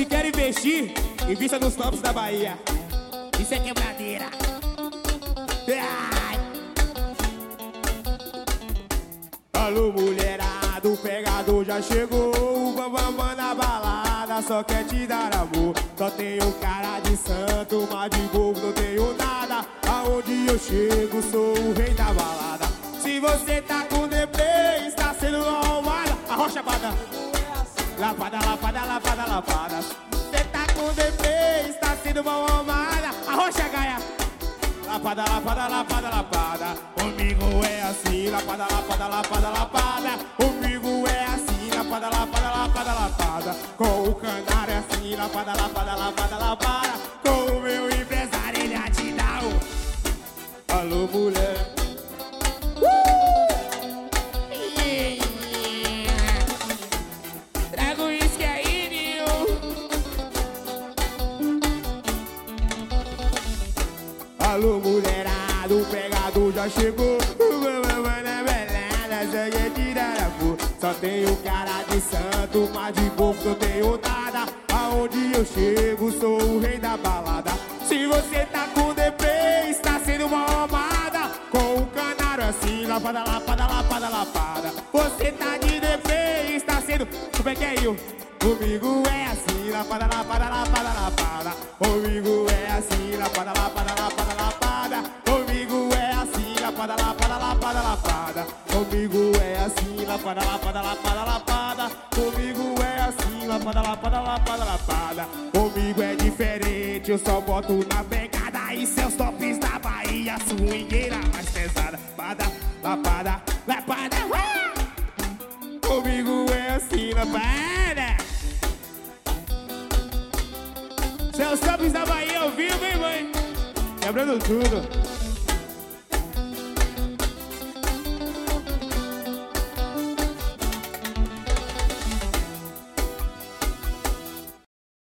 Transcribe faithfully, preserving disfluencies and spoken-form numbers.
quer investir, invista nos tops da Bahia. Isso é quebradeira. Ai. Alô, mulherada, o pegador já chegou. O bambambam na balada só quer te dar amor. Só tenho cara de santo, mas de bobo não tenho nada. Aonde eu chego sou o rei da balada. Se você tá com deprê, está sendo arrumada. Arrocha, bada. Lapada, lapada, lapada, lapada. Você tá com deprê, está sendo mal amada. Arrocha, gaia. Lapada, lapada, lapada, lapada. Comigo é assim, lapada, lapada, lapada, lapada. Comigo é assim, lapada, lapada, lapada, lapada. Com o canário é assim, lapada, lapada, lapada, lapada. Com o meu empresário ele já te dá o... Alô, mulher. Traga o uísque aí, Nil. Alô, mulherada, o pegador já chegou. O mamãe na beleza, só quer tirar a cor. Só tenho cara de santo, mas de bobo não tenho nada. Aonde eu chego, sou o rei da balada. Se você tá com deprê, está sendo mal amada. Com o canário assim, lapada, lapada, lapada, lapada. Você tá de deprê, está sendo... Como é que é, eu? Comigo é assim, lapada, lapada, lapada, lapada. Comigo é assim, lapada, lapada, lapada, lapada. Comigo é assim, lapada, lapada, lapada, lapada. Comigo é assim, lapada, lapada, lapada, lapada. Comigo é assim, lapada, lapada, lapada, lapada. Comigo é diferente, eu só boto na pegada. E seus tops da Bahia, swingueira mais pesada. Lapada, lapada, lapada. Comigo é assim, lapada. Seus tops da Bahia ao vivo, hein, mãe? Quebrando tudo.